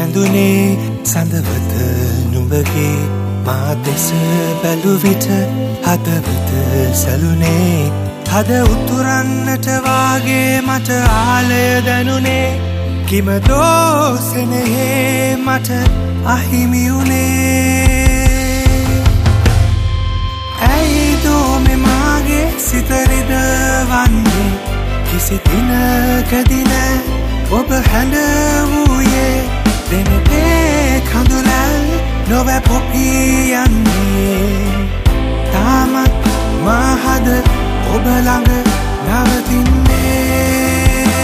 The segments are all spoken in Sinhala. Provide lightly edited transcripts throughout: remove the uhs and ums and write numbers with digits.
රැඳුනේ සඳවත නුඹගේ මා දෙස බැලු විට හදවත සැලුනේ හද උතුරන්නට වාගේ මට ආලය දැනුනේ කිමදෝ සෙනෙහේ මට අහිමි වුනේ ඇයිදෝ මෙ මාගේ සිත රිදවන්නේ කිසි දිනකදින ඔබ හැඬ වූයේ දෙනතේ කඳුලල් නොවැ පොපී යන්නේ තාමත් මහද ඔබ ළඟ නවතින්නේ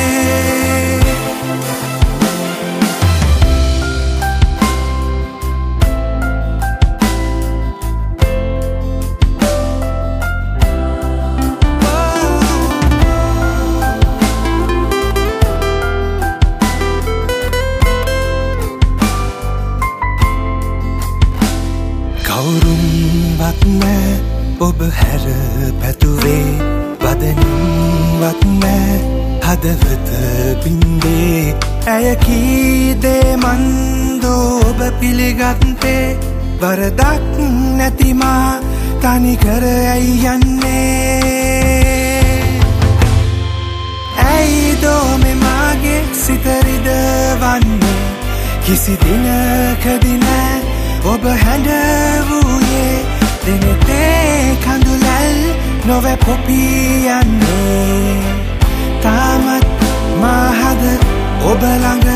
කවුරුන්වත් නෑ ඔබ හැර පැතුවේ වදනින්වත් නෑ හදවත බින්දේ ඇය කීදේ මන්දෝ ඔබ පිළිගත්තේ වරදක් නැතිමා තනිකර ඇයි යන්නේ ඇයිදෝ මෙ මාගේ සිත රිදවන්නේ කිසි දිනකදී නෑ ඔබ හැඬ වූයේ දෙනතේ කඳුලල් නොවැ පොපී යන්නේ තාමත් මහද ඔබ ළඟ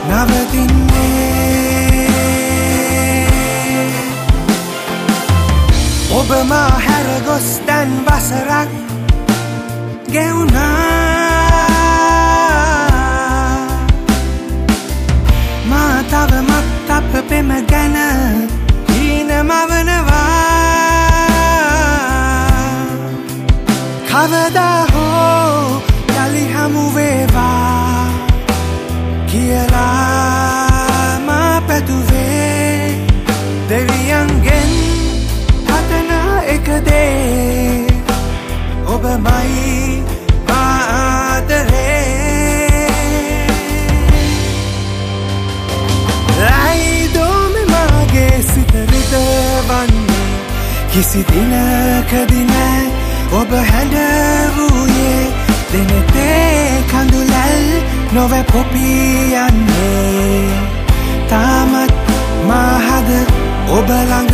නවතින්නේ ඔබ මා හැර ගොස් දැන් වසරක් ගෙවුනා මා තවමත් අප පෙම ගැන කවදා හෝ යලි හමු වේවා කියලා මා පැතුවේ දෙවියන්ගෙන් පතන එක දේ ඔබමයි මා ආදරේ ඇයිදෝ මෙ මාගේ සිත රිදවන්නේ කිසි දිනකදී නෑ ඔබ හැඬ වූයේ දෙනතේ කඳුලල් නොවැ පොපී යන්නේ තාමත් මහද ඔබ ළඟ